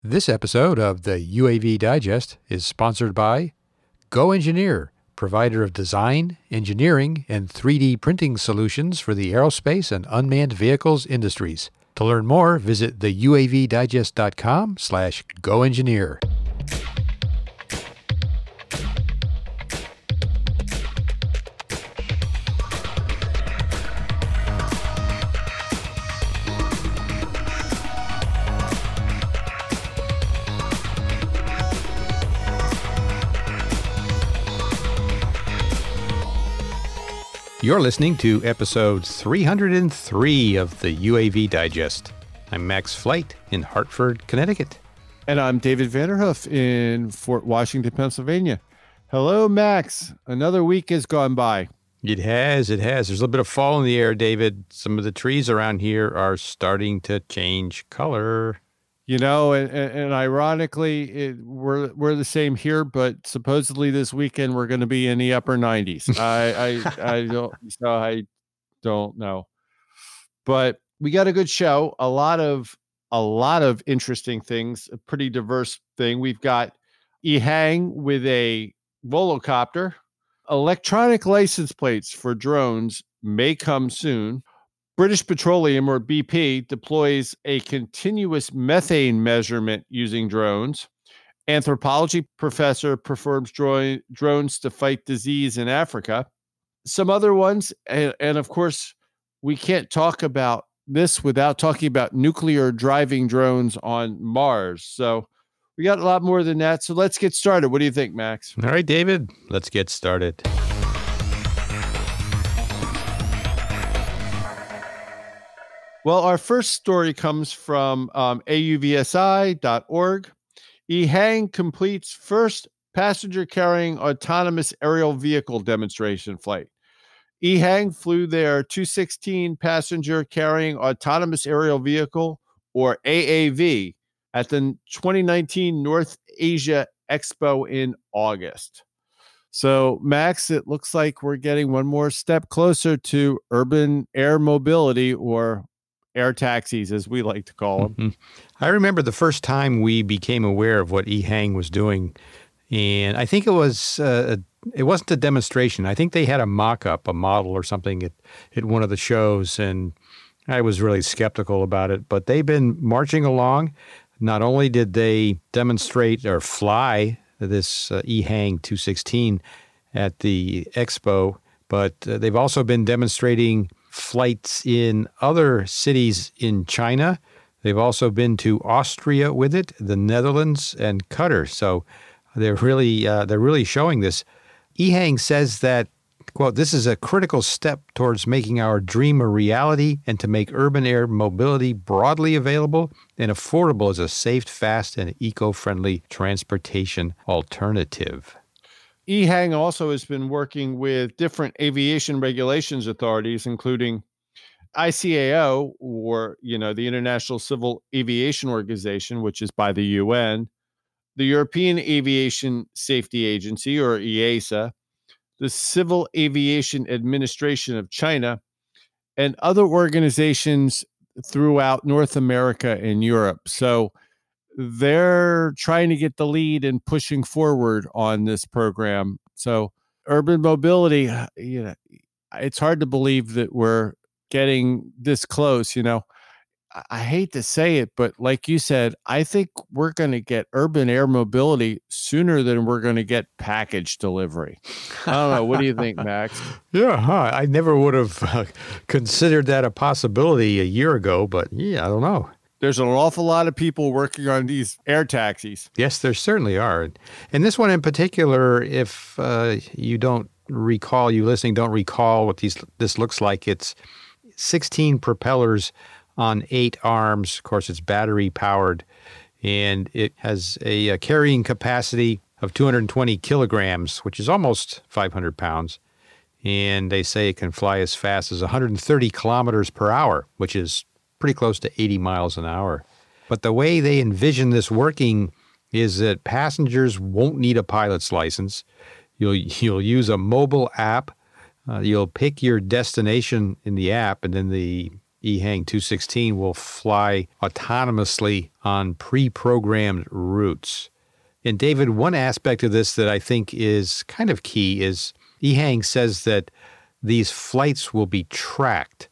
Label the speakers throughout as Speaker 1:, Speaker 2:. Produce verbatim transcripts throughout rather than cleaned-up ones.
Speaker 1: This episode of the U A V Digest is sponsored by GoEngineer, provider of design, engineering, and three D printing solutions for the aerospace and unmanned vehicles industries. To learn more, visit the U A V digest dot com slash GoEngineer. You're listening to episode three hundred three of the U A V Digest. I'm Max Flight in Hartford, Connecticut.
Speaker 2: And I'm David Vanderhoof in Fort Washington, Pennsylvania. Hello, Max. Another week has gone by.
Speaker 1: It has, it has. There's a little bit of fall in the air, David. Some of the trees around here are starting to change color.
Speaker 2: You know, and, and, and ironically, it, we're we're the same here, but supposedly this weekend we're going to be in the upper nineties. I, I I don't so I don't know, but we got a good show. A lot of a lot of interesting things. A pretty diverse thing. We've got EHang with a volocopter. Electronic license plates for drones may come soon. British Petroleum, or B P, deploys a continuous methane measurement using drones. Anthropology professor performs dro- drones to fight disease in Africa. Some other ones, and, and of course, we can't talk about this without talking about nuclear driving drones on Mars. So we got a lot more than that. So let's get started. What do you think, Max?
Speaker 1: All right, David, let's get started.
Speaker 2: Well, our first story comes from um, A U V S I dot org. EHang completes first passenger-carrying autonomous aerial vehicle demonstration flight. EHang flew their two sixteen passenger-carrying autonomous aerial vehicle, or A A V, at the twenty nineteen North Asia Expo in August. So, Max, it looks like we're getting one more step closer to urban air mobility, or air taxis, as we like to call them.
Speaker 1: Mm-hmm. I remember the first time we became aware of what EHang was doing, and I think it was uh, it wasn't a demonstration. I think they had a mock-up, a model or something at, at one of the shows, and I was really skeptical about it. But they've been marching along. Not only did they demonstrate or fly this uh, EHang two sixteen at the expo, but uh, they've also been demonstrating flights in other cities in China. They've also been to Austria with it, the Netherlands, and Qatar. So they're really uh, they're really showing this. EHang says that, quote, "This is a critical step towards making our dream a reality and to make urban air mobility broadly available and affordable as a safe, fast, and eco-friendly transportation alternative."
Speaker 2: EHang also has been working with different aviation regulations authorities, including I C A O, or, you know, the International Civil Aviation Organization, which is by the U N, the European Aviation Safety Agency, or E A S A, the Civil Aviation Administration of China, and other organizations throughout North America and Europe. So they're trying to get the lead and pushing forward on this program. So urban mobility, you know, it's hard to believe that we're getting this close. You know, I, I hate to say it, but like you said, I think we're going to get urban air mobility sooner than we're going to get package delivery. I don't know. What do you think, Max?
Speaker 1: Yeah, huh? I never would have uh, considered that a possibility a year ago, but yeah, I don't know.
Speaker 2: There's an awful lot of people working on these air taxis.
Speaker 1: Yes, there certainly are. And this one in particular, if uh, you don't recall, you listening don't recall what these this looks like, it's sixteen propellers on eight arms. Of course, it's battery powered, and it has a, a carrying capacity of two hundred twenty kilograms, which is almost five hundred pounds. And they say it can fly as fast as one hundred thirty kilometers per hour, which is pretty close to eighty miles an hour. But the way they envision this working is that passengers won't need a pilot's license. You'll you'll use a mobile app. Uh, you'll pick your destination in the app, and then the EHang two sixteen will fly autonomously on pre-programmed routes. And David, one aspect of this that I think is kind of key is EHang says that these flights will be tracked,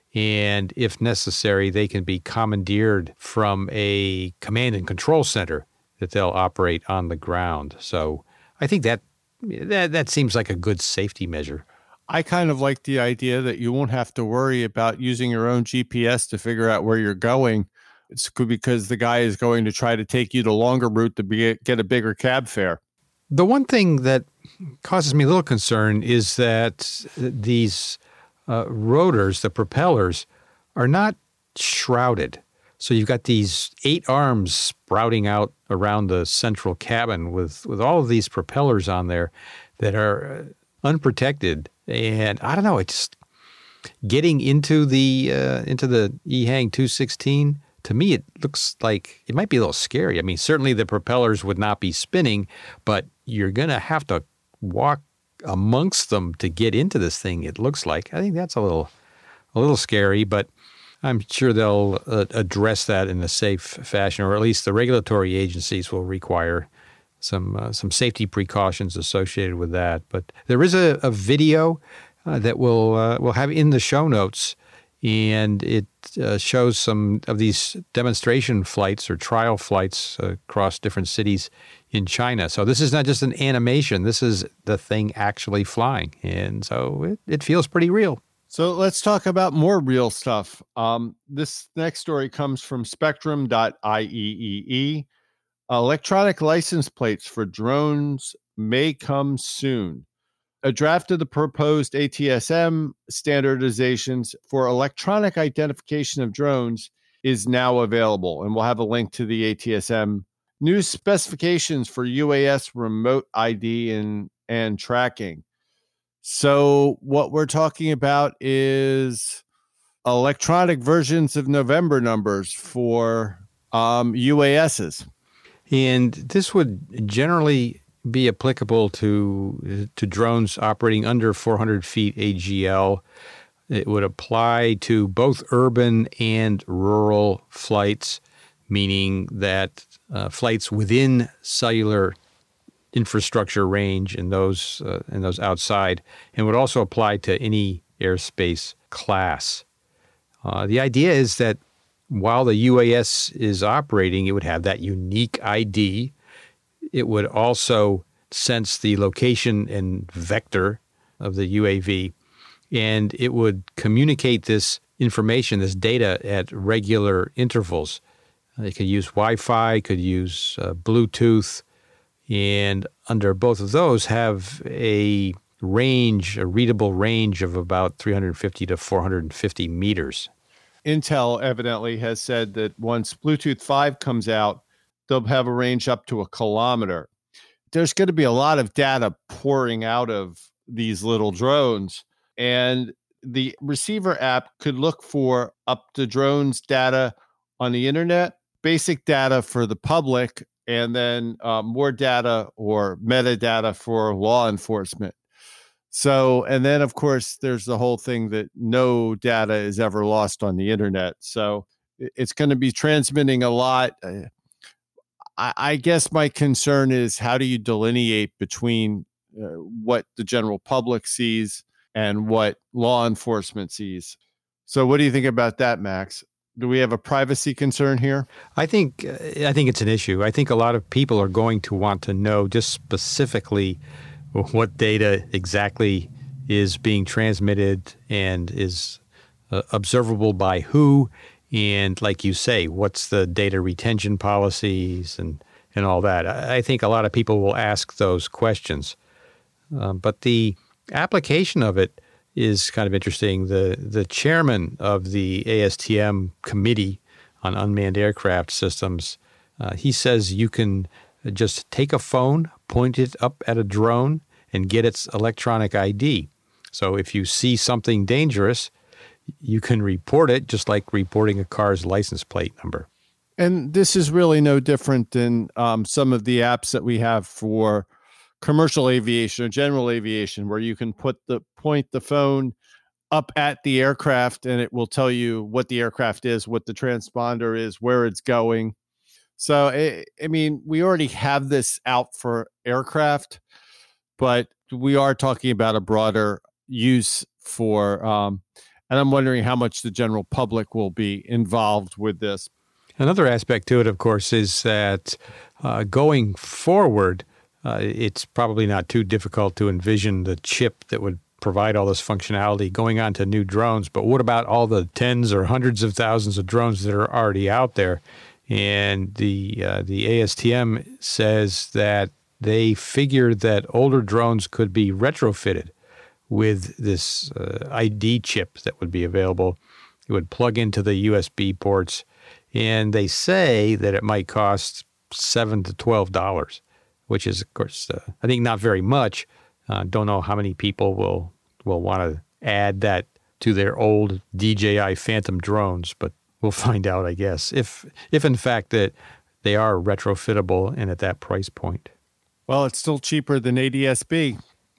Speaker 1: and if necessary, they can be commandeered from a command and control center that they'll operate on the ground. So I think that that, that seems like a good safety measure.
Speaker 2: I kind of like the idea that you won't have to worry about using your own G P S to figure out where you're going. It's because the guy is going to try to take you the longer route to be, get a bigger cab fare.
Speaker 1: The one thing that causes me a little concern is that these uh, rotors, the propellers, are not shrouded. So you've got these eight arms sprouting out around the central cabin with, with all of these propellers on there that are unprotected. And I don't know, it's getting into the uh, into the EHang two sixteen. To me, it looks like it might be a little scary. I mean, certainly the propellers would not be spinning, but you're going to have to walk amongst them to get into this thing, it looks like. I think that's a little a little scary, but I'm sure they'll uh, address that in a safe fashion, or at least the regulatory agencies will require some uh, some safety precautions associated with that. But there is a, a video uh, that we'll, uh, we'll have in the show notes, and it uh, shows some of these demonstration flights or trial flights uh, across different cities in China. So this is not just an animation. This is the thing actually flying. And so it, it feels pretty real.
Speaker 2: So let's talk about more real stuff. Um, this next story comes from spectrum dot I E E E. Electronic license plates for drones may come soon. A draft of the proposed A T S M standardizations for electronic identification of drones is now available, and we'll have a link to the A T S M new specifications for U A S remote I D and, and tracking. So what we're talking about is electronic versions of November numbers for um, U A Ss.
Speaker 1: And this would generally be applicable to to drones operating under four hundred feet A G L. It would apply to both urban and rural flights, meaning that uh, flights within cellular infrastructure range and those uh, and those outside, and would also apply to any airspace class. Uh, the idea is that while the U A S is operating, it would have that unique I D. It would also sense the location and vector of the U A V, and it would communicate this information, this data, at regular intervals. It could use Wi-Fi, could use uh, Bluetooth, and under both of those have a range, a readable range of about three hundred fifty to four hundred fifty meters.
Speaker 2: Intel evidently has said that once Bluetooth five comes out, they'll have a range up to a kilometer. There's going to be a lot of data pouring out of these little drones, and the receiver app could look for up to drones data on the internet, basic data for the public, and then uh, more data or metadata for law enforcement. So, and then of course, there's the whole thing that no data is ever lost on the internet. So it's going to be transmitting a lot. I, I guess my concern is, how do you delineate between uh, what the general public sees and what law enforcement sees? So what do you think about that, Max? Do we have a privacy concern here?
Speaker 1: I think uh, I think it's an issue. I think a lot of people are going to want to know just specifically what data exactly is being transmitted and is uh, observable by who, and like you say, what's the data retention policies and, and all that. I, I think a lot of people will ask those questions. Um, but the application of it is kind of interesting. The, the chairman of the A S T M Committee on Unmanned Aircraft Systems, uh, he says you can just take a phone, point it up at a drone, and get its electronic I D. So if you see something dangerous, you can report it just like reporting a car's license plate number.
Speaker 2: And this is really no different than um, some of the apps that we have for commercial aviation or general aviation, where you can put the point the phone up at the aircraft, and it will tell you what the aircraft is, what the transponder is, where it's going. So, I, I mean, we already have this out for aircraft, but we are talking about a broader use for, um, and I'm wondering how much the general public will be involved with this.
Speaker 1: Another aspect to it, of course, is that uh, going forward, uh, it's probably not too difficult to envision the chip that would provide all this functionality going on to new drones. But what about all the tens or hundreds of thousands of drones that are already out there? And the uh, the A S T M says that they figured that older drones could be retrofitted with this uh, I D chip that would be available. It would plug into the U S B ports, and they say that it might cost seven to twelve dollars, which is, of course, uh, I think not very much. Uh, don't know how many people will will want to add that to their old D J I Phantom drones, but we'll find out, I guess, if if in fact that they are retrofittable and at that price point.
Speaker 2: Well, it's still cheaper than A D S B.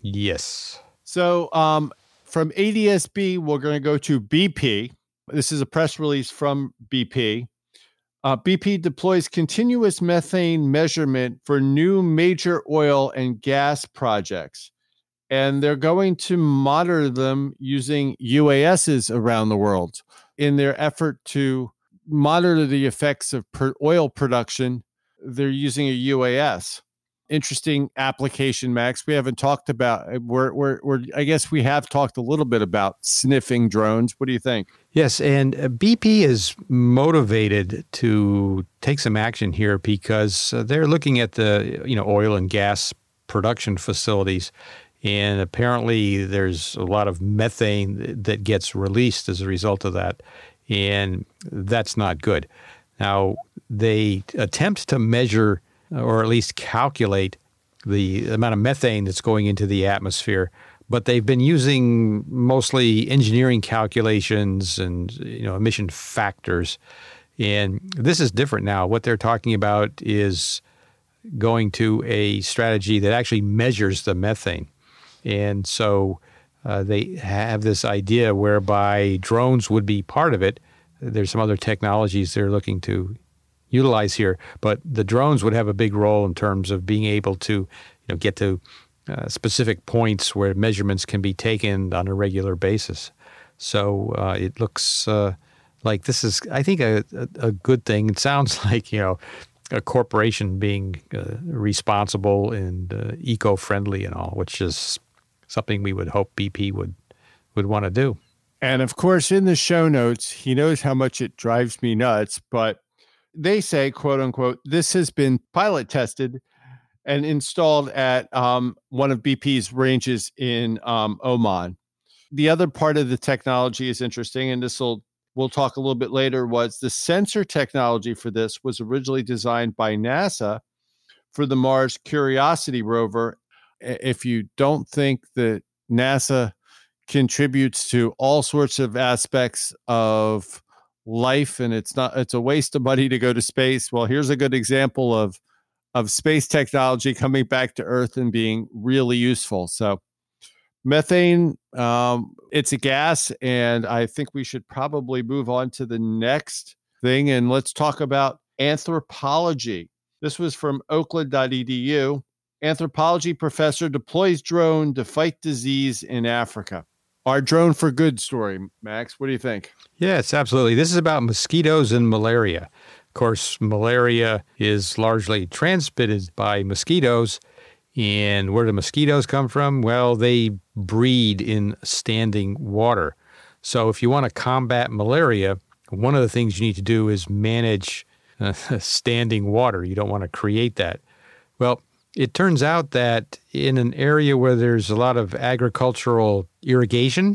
Speaker 1: Yes.
Speaker 2: So um, from A D S B, we're going to go to B P. This is a press release from B P. Uh, B P deploys continuous methane measurement for new major oil and gas projects. And they're going to monitor them using U A Ss around the world in their effort to monitor the effects of per oil production. They're using a U A S. Interesting application, Max. We haven't talked about, we're, we're, we're, I guess we have talked a little bit about sniffing drones. What do you think?
Speaker 1: Yes, and B P is motivated to take some action here because they're looking at the, you know, oil and gas production facilities, and apparently there's a lot of methane that gets released as a result of that, and that's not good. Now, they attempt to measure or at least calculate the amount of methane that's going into the atmosphere, but they've been using mostly engineering calculations and, you know, emission factors. And this is different now. What they're talking about is going to a strategy that actually measures the methane. And so uh, they have this idea whereby drones would be part of it. There's some other technologies they're looking to utilize here, but the drones would have a big role in terms of being able to, you know, get to uh, specific points where measurements can be taken on a regular basis. So uh, it looks uh, like this is, I think, a, a, a good thing. It sounds like, you know, a corporation being uh, responsible and uh, eco-friendly and all, which is something we would hope B P would would want to do.
Speaker 2: And of course, in the show notes, he knows how much it drives me nuts, but they say, quote unquote, this has been pilot tested and installed at um, one of B P's ranges in um, Oman. The other part of the technology is interesting, and this will we'll talk a little bit later, was the sensor technology for this was originally designed by NASA for the Mars Curiosity rover. If you don't think that NASA contributes to all sorts of aspects of life and it's not, it's a waste of money to go to space, well, here's a good example of of space technology coming back to Earth and being really useful. So methane, um, it's a gas, and I think we should probably move on to the next thing, and let's talk about anthropology. This was from oakland dot e d u. Anthropology professor deploys drone to fight disease in Africa. Our drone for good story, Max. What do you think?
Speaker 1: Yes, absolutely. This is about mosquitoes and malaria. Of course, malaria is largely transmitted by mosquitoes. And where do mosquitoes come from? Well, they breed in standing water. So if you want to combat malaria, one of the things you need to do is manage uh, standing water. You don't want to create that. Well, it turns out that in an area where there's a lot of agricultural irrigation,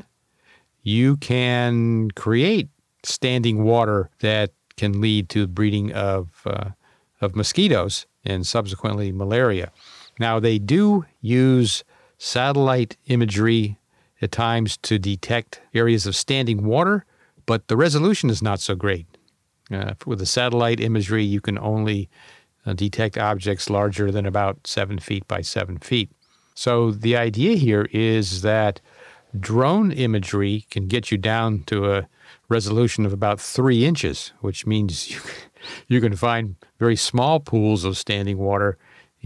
Speaker 1: you can create standing water that can lead to breeding of uh, of mosquitoes and subsequently malaria. Now, they do use satellite imagery at times to detect areas of standing water, but the resolution is not so great. Uh, with the satellite imagery, you can only uh, detect objects larger than about seven feet by seven feet. So the idea here is that drone imagery can get you down to a resolution of about three inches, which means you, you can find very small pools of standing water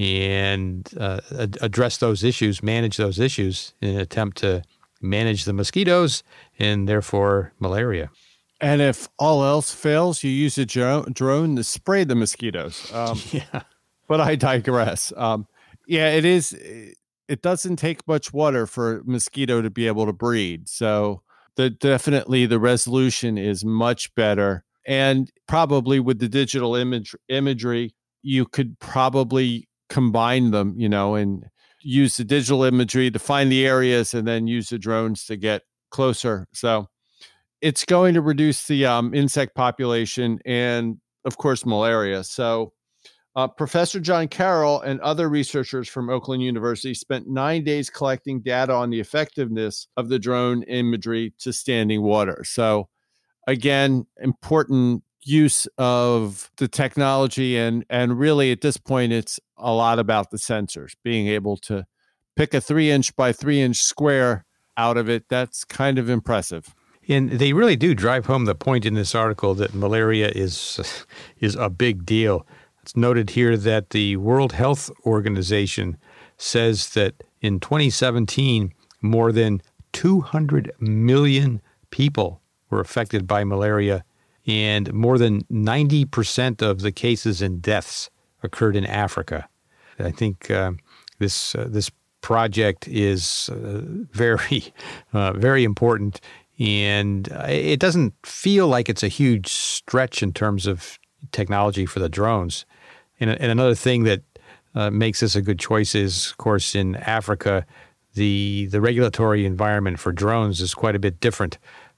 Speaker 1: and uh, ad- address those issues, manage those issues in an attempt to manage the mosquitoes and therefore malaria.
Speaker 2: And if all else fails, you use a dro- drone to spray the mosquitoes. Um,
Speaker 1: yeah.
Speaker 2: But I digress. Um, yeah, it is. It doesn't take much water for a mosquito to be able to breed. So the, definitely the resolution is much better. And probably with the digital image imagery, you could probably combine them, you know, and use the digital imagery to find the areas and then use the drones to get closer. So it's going to reduce the um, insect population and, of course, malaria. So uh, Professor John Carroll and other researchers from Oakland University spent nine days collecting data on the effectiveness of the drone imagery to standing water. So, again, important use of the technology. And, and really, at this point, it's a lot about the sensors, being able to pick a three inch by three inch square out of it. That's kind of impressive.
Speaker 1: And they really do drive home the point in this article that malaria is is a big deal. It's noted here that the World Health Organization says that in twenty seventeen, more than two hundred million people were affected by malaria, and more than ninety percent of the cases and deaths occurred in Africa. I think uh, this uh, this project is uh, very, uh, very important. And it doesn't feel like it's a huge stretch in terms of technology for the drones. And, and another thing that uh, makes this a good choice is, of course, in Africa, the the regulatory environment for drones is quite a bit different.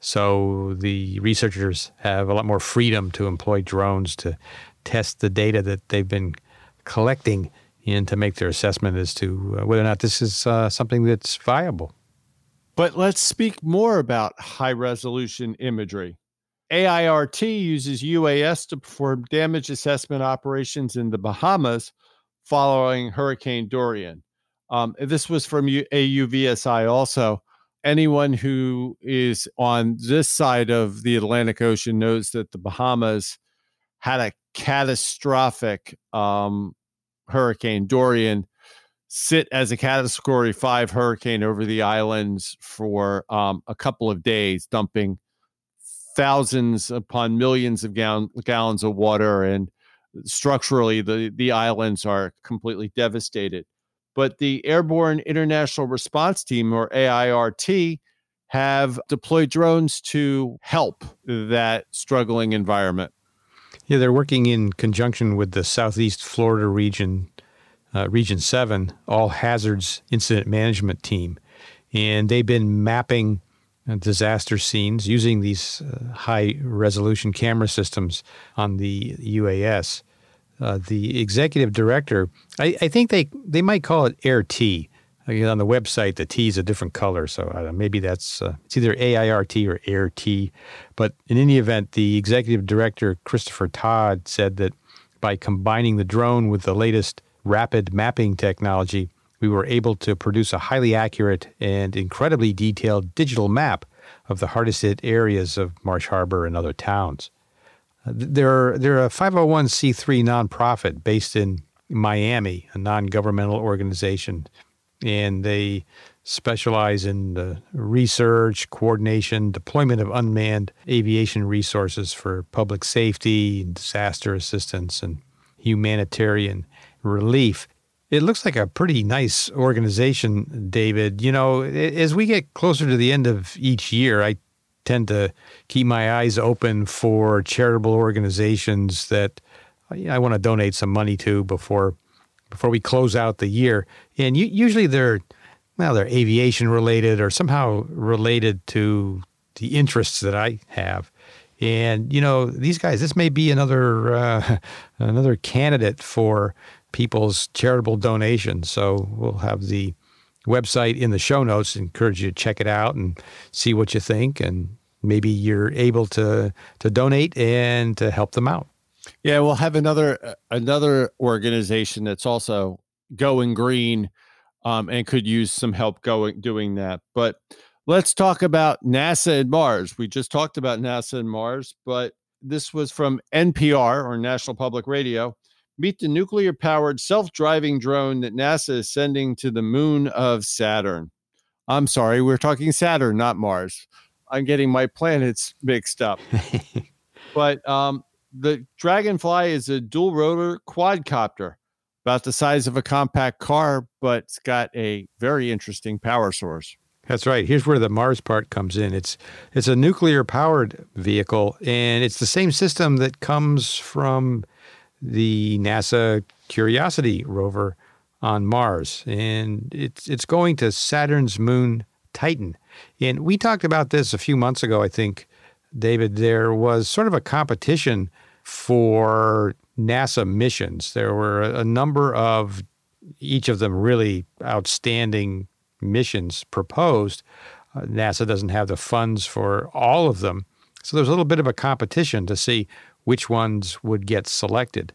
Speaker 1: So the researchers have a lot more freedom to employ drones to test the data that they've been collecting and to make their assessment as to whether or not this is uh, something that's viable.
Speaker 2: But let's speak more about high-resolution imagery. A I R T uses U A S to perform damage assessment operations in the Bahamas following Hurricane Dorian. Um, this was from A U V S I also. Anyone who is on this side of the Atlantic Ocean knows that the Bahamas had a catastrophic um, Hurricane Dorian sit as a category five hurricane over the islands for um, a couple of days, dumping thousands upon millions of gallon, gallons of water. And structurally, the, the islands are completely devastated. But the Airborne International Response Team, or A I R T, have deployed drones to help that struggling environment.
Speaker 1: Yeah, they're working in conjunction with the Southeast Florida region, Uh, Region seven, All Hazards Incident Management Team. And they've been mapping uh, disaster scenes using these uh, high-resolution camera systems on the U A S. Uh, the executive director, I, I think they, they might call it AIR-T. Again, on the website, the T is a different color, so I don't know, maybe that's uh, it's either A I R T or AIR-T. But in any event, the executive director, Christopher Todd, said that by combining the drone with the latest rapid mapping technology, we were able to produce a highly accurate and incredibly detailed digital map of the hardest hit areas of Marsh Harbor and other towns. Uh, they're, they're a five oh one c three nonprofit based in Miami, a non-governmental organization, and they specialize in the research, coordination, deployment of unmanned aviation resources for public safety, disaster assistance, and humanitarian relief. It looks like a pretty nice organization, David. You know, as we get closer to the end of each year, I tend to keep my eyes open for charitable organizations that I want to donate some money to before before we close out the year. And usually they're, well, they're aviation related or somehow related to the interests that I have. And, you know, these guys, this may be another uh, another candidate for people's charitable donations. So we'll have the website in the show notes. Encourage you to check it out and see what you think. And maybe you're able to to donate and to help them out.
Speaker 2: Yeah, we'll have another another organization that's also going green um, and could use some help going doing that. But Let's talk about NASA and Mars. We just talked about NASA and Mars, but this was from N P R, or National Public Radio. Meet the nuclear-powered self-driving drone that NASA is sending to the moon of Saturn. I'm sorry, we're talking Saturn, not Mars. I'm getting my planets mixed up. But um, the Dragonfly is a dual-rotor quadcopter, about the size of a compact car, but it's got a very interesting power source.
Speaker 1: That's right. Here's where the Mars part comes in. It's it's a nuclear-powered vehicle, and it's the same system that comes from the NASA Curiosity rover on Mars. And it's it's going to Saturn's moon, Titan. And we talked about this a few months ago, I think, David. There was sort of a competition for NASA missions. There were a number of, each of them really outstanding missions proposed. Uh, NASA doesn't have the funds for all of them. So there's a little bit of a competition to see which ones would get selected.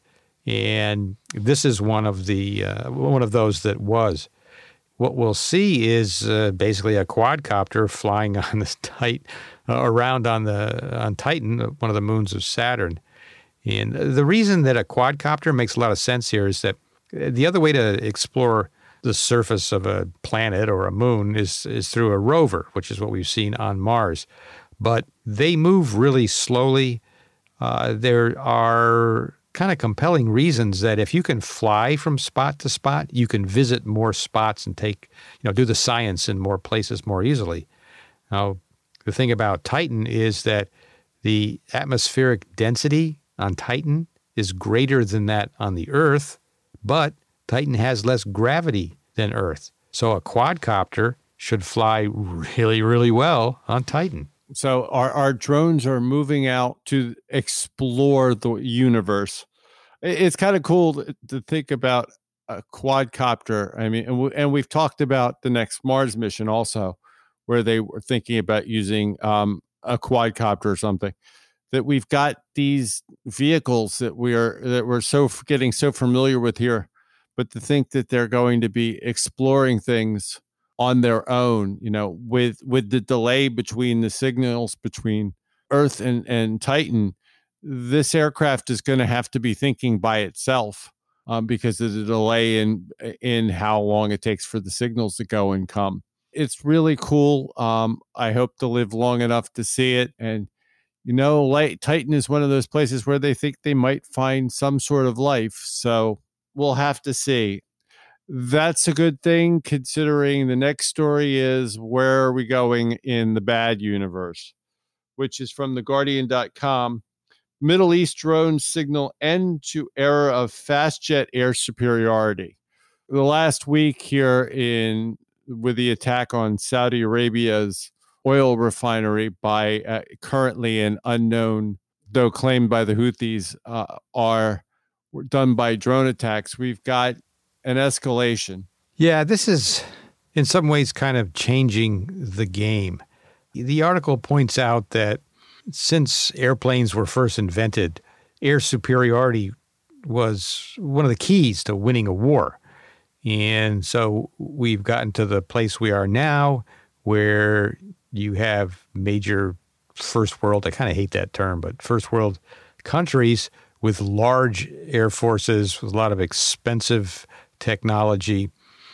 Speaker 1: And this is one of the uh, one of those that was. What we'll see is uh, basically a quadcopter flying on this tight uh, around on the on Titan, one of the moons of Saturn. And the reason that a quadcopter makes a lot of sense here is that the other way to explore the surface of a planet or a moon is is through a rover, which is what we've seen on Mars. But they move really slowly. Uh, there are kind of compelling reasons that if you can fly from spot to spot, you can visit more spots and take, you know, do the science in more places more easily. Now, the thing about Titan is that the atmospheric density on Titan is greater than that on the Earth, but Titan has less gravity than Earth. So a quadcopter should fly really, really well on Titan.
Speaker 2: So our, our drones are moving out to explore the universe. It's kind of cool to think about a quadcopter. I mean, and, we, and we've talked about the next Mars mission also, where they were thinking about using um, a quadcopter or something. That we've got these vehicles that we are that we're so getting so familiar with here, but to think that they're going to be exploring things on their own, you know, with with the delay between the signals between Earth and, and Titan, this aircraft is going to have to be thinking by itself um, because of the delay in in how long it takes for the signals to go and come. It's really cool. Um, I hope to live long enough to see it. And, you know, light, Titan is one of those places where they think they might find some sort of life. So we'll have to see. That's a good thing, considering the next story is where are we going in the bad universe, which is from the guardian dot com. Middle East drones signal end to era of fast jet air superiority. The last week here in with the attack on Saudi Arabia's oil refinery by uh, currently an unknown, though claimed by the Houthis, uh, are done by drone attacks. We've got an escalation.
Speaker 1: Yeah, this is in some ways kind of changing the game. The article points out that since airplanes were first invented, air superiority was one of the keys to winning a war. And so we've gotten to the place we are now where you have major first world, I kind of hate that term, but first world countries with large air forces, with a lot of expensive technology,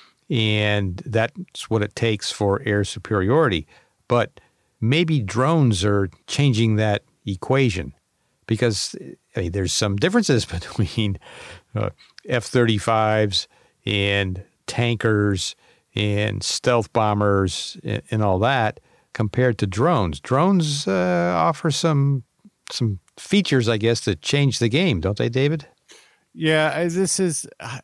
Speaker 1: and that's what it takes for air superiority. But maybe drones are changing that equation because I mean, there's some differences between uh, F thirty-fives and tankers and stealth bombers and, and all that compared to drones. Drones uh, offer some some features, I guess, that change the game, don't they, David?
Speaker 2: Yeah, this is uh,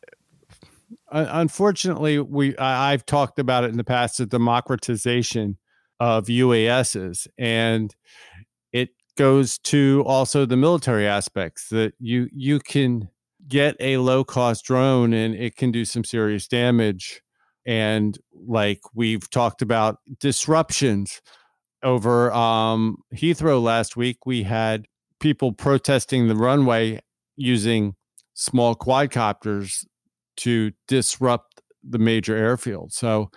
Speaker 2: unfortunately we I, I've talked about it in the past, the democratization of U A Ss, and it goes to also the military aspects that you you can get a low cost drone and it can do some serious damage. And like we've talked about disruptions over um, Heathrow last week, we had people protesting the runway using small quadcopters to disrupt the major airfield. So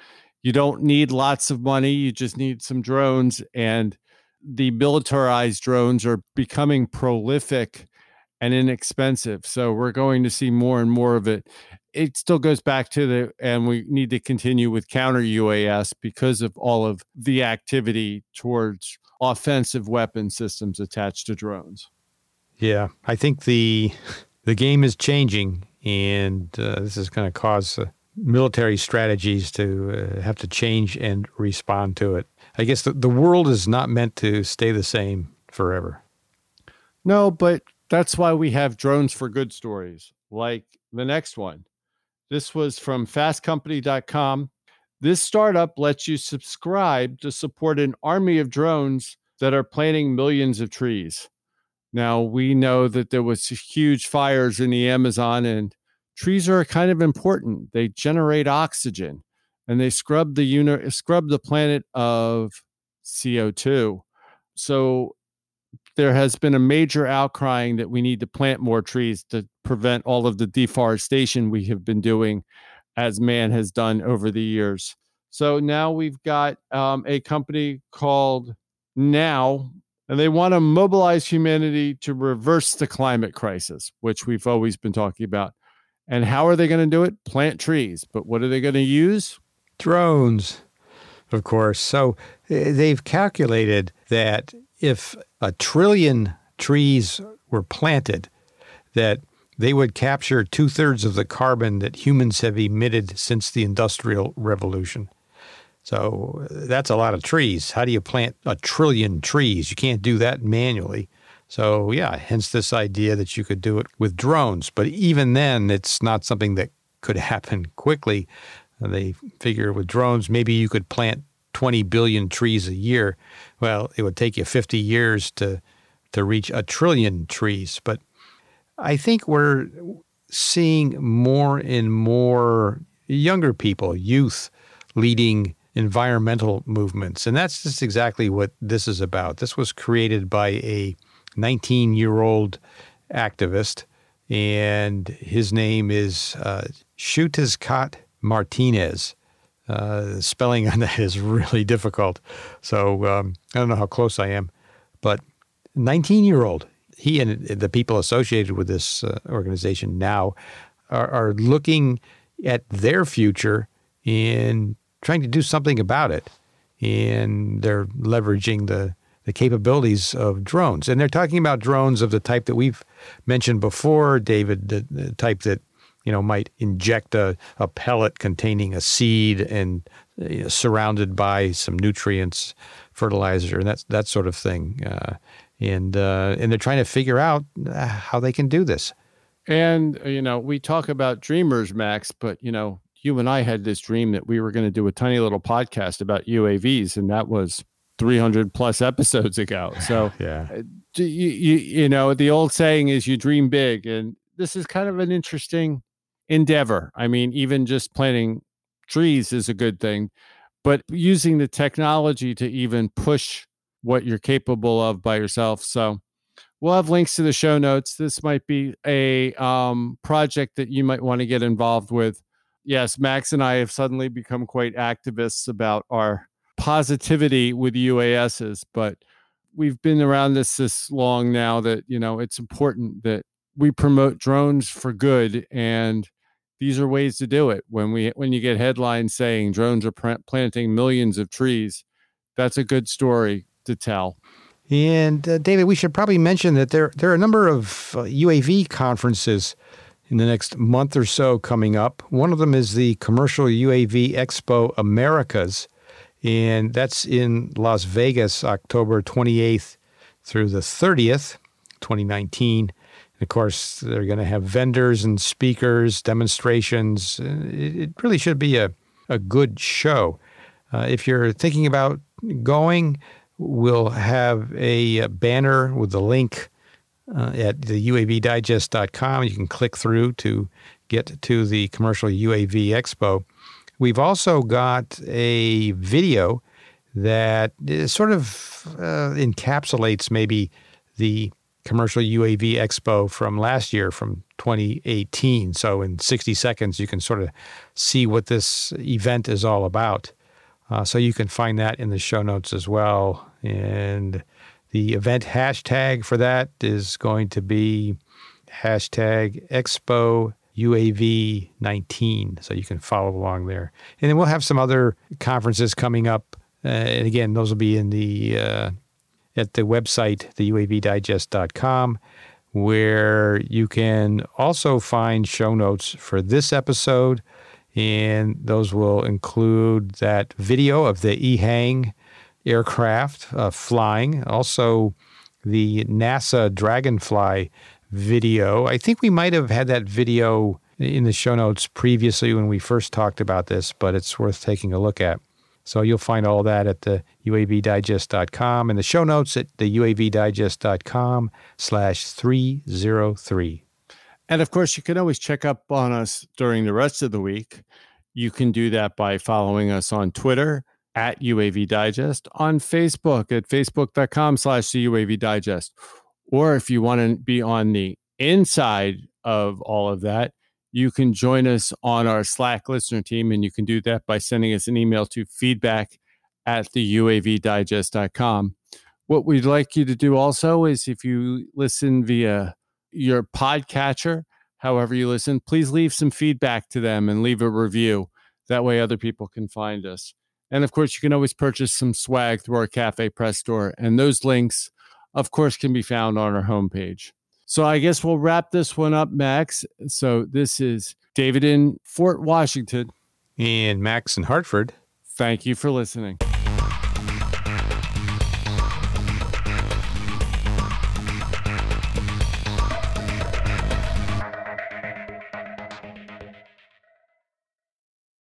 Speaker 2: You don't need lots of money. You just need some drones. And the militarized drones are becoming prolific and inexpensive. So we're going to see more and more of it. It still goes back to the, and we need to continue with counter U A S because of all of the activity towards offensive weapon systems attached to drones.
Speaker 1: Yeah, I think the the game is changing, and uh, this is going to cause uh, military strategies to uh, have to change and respond to it. I guess the, the world is not meant to stay the same forever.
Speaker 2: No, but that's why we have Drones for Good stories, like the next one. This was from fast company dot com. This startup lets you subscribe to support an army of drones that are planting millions of trees. Now, we know that there was huge fires in the Amazon, and trees are kind of important. They generate oxygen, and they scrub the uni- scrub the planet of C O two. So there has been a major outcrying that we need to plant more trees to prevent all of the deforestation we have been doing as man has done over the years. So now we've got um, a company called Now, and they want to mobilize humanity to reverse the climate crisis, which we've always been talking about. And how are they going to do it? Plant trees. But what are they going to use?
Speaker 1: Drones, of course. So they've calculated that if a trillion trees were planted, that they would capture two-thirds of the carbon that humans have emitted since the Industrial Revolution. So that's a lot of trees. How do you plant a trillion trees? You can't do that manually. So yeah, hence this idea that you could do it with drones. But even then, it's not something that could happen quickly. They figure with drones, maybe you could plant twenty billion trees a year. Well, it would take you fifty years to to reach a trillion trees. But I think we're seeing more and more younger people, youth, leading environmental movements. And that's just exactly what this is about. This was created by a nineteen-year-old activist, and his name is uh, Xiuhtezcatl Martinez. Uh, spelling on that is really difficult. So um, I don't know how close I am. But nineteen-year-old, he and the people associated with this uh, organization now are, are looking at their future and trying to do something about it. And they're leveraging the, the capabilities of drones. And they're talking about drones of the type that we've mentioned before, David, the, the type that, you know, might inject a, a pellet containing a seed and you know, surrounded by some nutrients, fertilizer, and that's that sort of thing. Uh, and uh, and they're trying to figure out how they can do this.
Speaker 2: And, you know, we talk about dreamers, Max, but, you know, you and I had this dream that we were going to do a tiny little podcast about U A Vs, and that was three hundred plus episodes ago. So,
Speaker 1: yeah,
Speaker 2: you, you, you know, the old saying is you dream big, and this is kind of an interesting endeavor. I mean, even just planting trees is a good thing, but using the technology to even push what you're capable of by yourself. So we'll have links to the show notes. This might be a um, project that you might want to get involved with. Yes, Max and I have suddenly become quite activists about our positivity with U A Ss, but we've been around this this long now that, you know, it's important that we promote drones for good, and these are ways to do it. When we when you get headlines saying drones are pr- planting millions of trees, that's a good story to tell.
Speaker 1: And uh, David, we should probably mention that there there are a number of uh, U A V conferences in the next month or so coming up. One of them is the Commercial U A V Expo Americas, and that's in Las Vegas, October twenty-eighth through the thirtieth, twenty nineteen. And of course, they're going to have vendors and speakers, demonstrations. It, it really should be a, a good show. Uh, if you're thinking about going, we'll have a, a banner with the link uh, at the U A V digest dot com. You can click through to get to the Commercial U A V Expo. We've also got a video that sort of uh, encapsulates maybe the Commercial U A V Expo from last year, from twenty eighteen. So in sixty seconds, you can sort of see what this event is all about. Uh, so you can find that in the show notes as well. And the event hashtag for that is going to be hashtag Expo U A V nineteen. So you can follow along there. And then we'll have some other conferences coming up. Uh, and again, those will be in the uh, at the website, the U A V digest dot com, where you can also find show notes for this episode. And those will include that video of the EHang aircraft uh, flying, also the NASA Dragonfly video. I think we might have had that video in the show notes previously when we first talked about this, but it's worth taking a look at. So you'll find all that at the U A V digest dot com and the show notes at the U A V digest dot com slash three oh three.
Speaker 2: And of course, you can always check up on us during the rest of the week. You can do that by following us on Twitter at U A V Digest, on Facebook at facebook.com slash the UAV Digest. Or if you want to be on the inside of all of that, you can join us on our Slack listener team, and you can do that by sending us an email to feedback at the U A V digest dot com. What we'd like you to do also is if you listen via your podcatcher, however you listen, please leave some feedback to them and leave a review. That way other people can find us. And of course, you can always purchase some swag through our Cafe Press store. And those links, of course, can be found on our homepage. So I guess we'll wrap this one up, Max. So this is David in Fort Washington.
Speaker 1: And Max in Hartford.
Speaker 2: Thank you for listening.